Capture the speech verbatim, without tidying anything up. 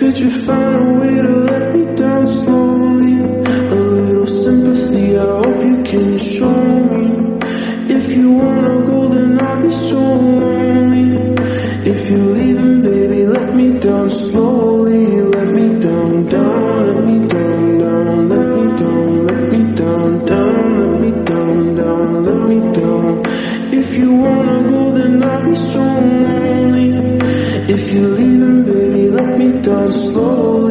Could you find a way to let me down slowly? A little sympathy, I hope you can show me. If you wanna go, then I'll be so lonely. If you're leaving, baby, let me down slowly. Let me down, down, let me down, down, let me down, let me down, down, let me down, down, let me down. If you wanna go, then I'll be so lonely. If you're leaving, baby, let me down slowly.